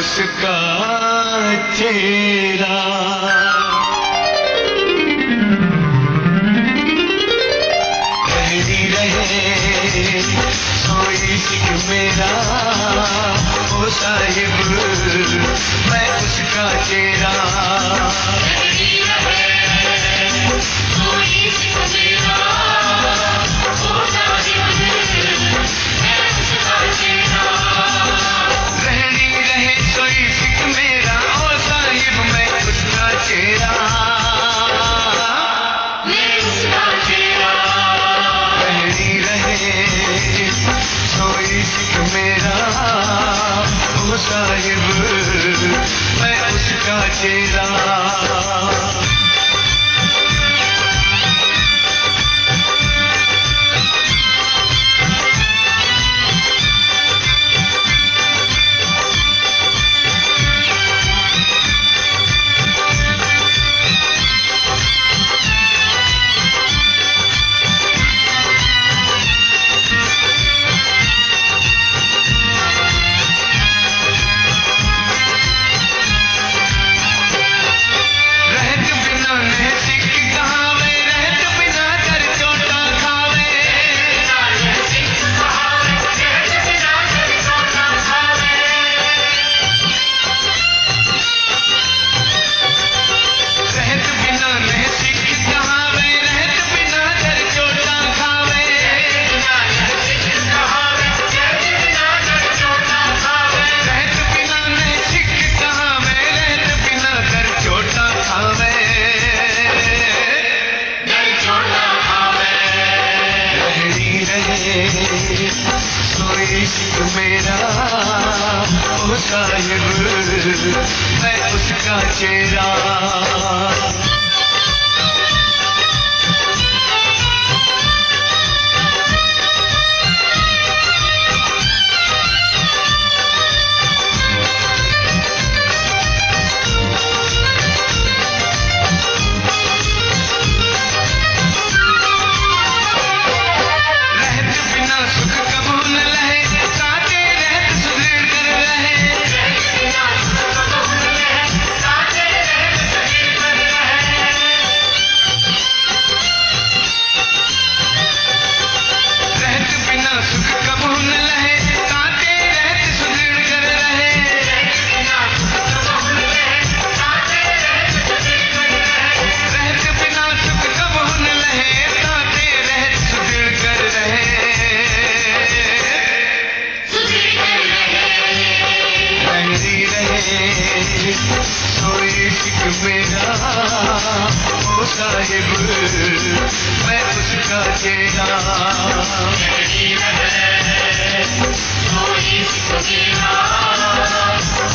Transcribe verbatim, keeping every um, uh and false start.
उसका चेहरा। कहती रहे सोई सिख मेरा ओ साहिब, मैं उसका चेहरा। कहती रहे सोई सिख मेरा ओ साहिब, मैं उसका चेहरा। रहनी रहे सोई सिख मेरा ओ साहिब, मैं उसका चेहरा, मैं उसका चेहरा। रहनी रहे सोई सिख मेरा ओ साहिब, मैं उसका चेहरा। सोई सिख मेरा ओ साहिब, मैं उसका चेहरा। सोई सिख मेरा ओ साहिब, मैं उसका चेहरा। सोई सिख मेरा